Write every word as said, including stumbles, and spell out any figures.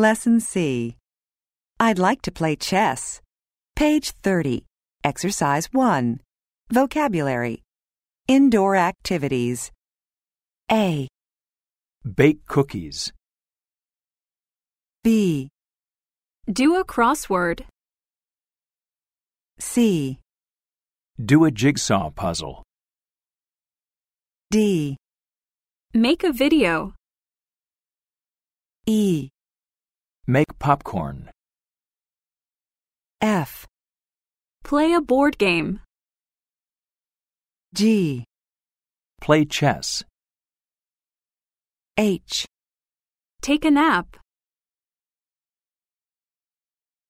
Lesson C. I'd like to play chess. Page thirty. Exercise one. Vocabulary. Indoor activities. A. Bake cookies. B. Do a crossword. C. Do a jigsaw puzzle. D. Make a video. E. Make popcorn. F. Play a board game. G. Play chess. H. Take a nap.